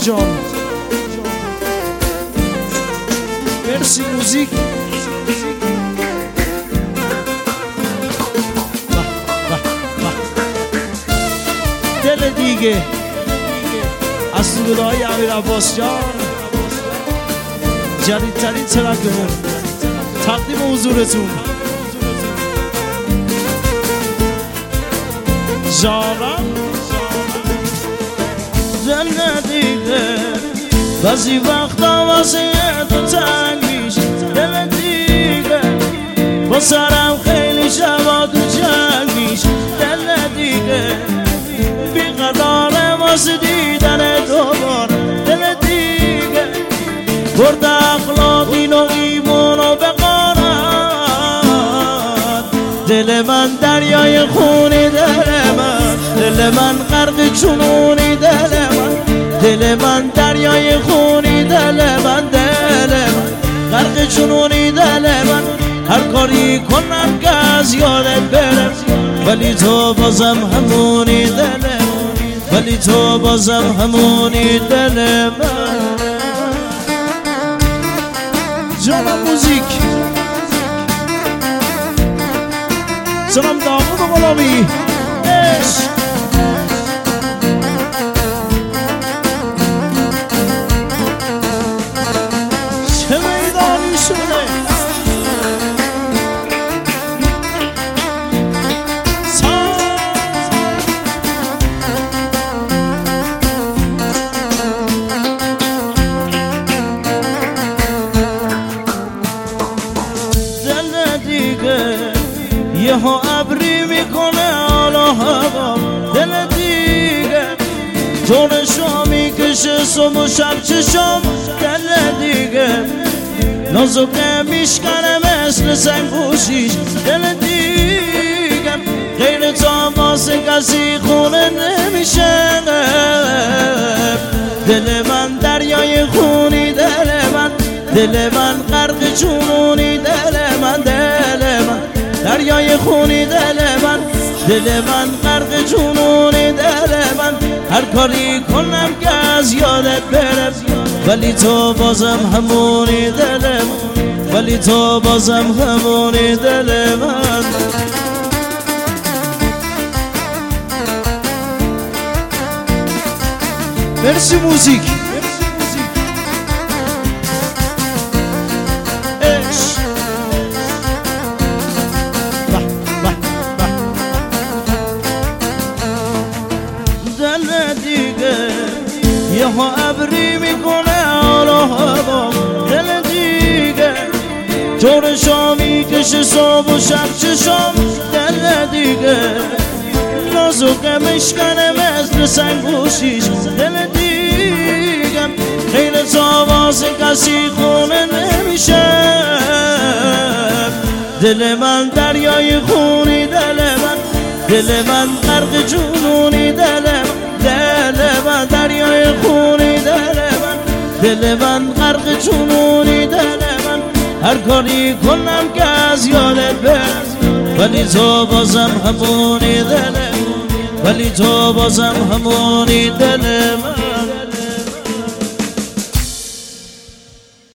جان. مرسی موزیک. دل دیگه از سرودهای امیر عباس جان، جدیدترین ترکمون تقدیم حضورتون. جانم دل دیگه بعضی وقتا واسه تو تنگ میشه، دل دیگه با سرم خیلی شبا تو جنگ میشه، دل دیگه بیقراره واسه دیدن دوباره، دل دیگه برد اخلاق این و ایمان و بقارت، دل من دریای خونی، دل من غرق جنونی، دل من دریای خونی، دل من غرق جنونی، دل من هر کاری کنم که از یادت برم، ولی تو بازم همونی، ولی تو بازم همونی، دل من. جانم موزیک. سلام دامون غلامی عشق. چه میدانی شده دل دیگه یه ها ابری میکنه حالا هوا، دل دیگه جونشو میکشه صبح و شب چشم، دل دیگه نازکه میشکنه مثل سنگ پوشیش، دل دیگه غیر تو واسه کسی خونه نمیشه، دل من دریای خونی، دل من غرق جنونی، دل من دریای خونی، دل من غرق جنونی، دل من هر کاری کنم که از یادت برم، ولی تو بازم همونی، دل من ولی تو بازم همونی، دل من. مرسی موزیک. دل دیگه یه ها ابری میکنه حالا هوا، دل دیگه جورشو میکشه صبح و شب چشم، دل دیگه نازکه میشکنه مثل سنگ پوشیش، دل دیگه غیر تو واسه کسی خونه نمیشه، دل من دریای خونی، دل من غرق جنونی، دل من دریای خونی، دل من غرق جنونی، دل من هر کاری کنم که از یادت برم، ولی تو بازم همونی، ولی تو بازم همونی، دل من.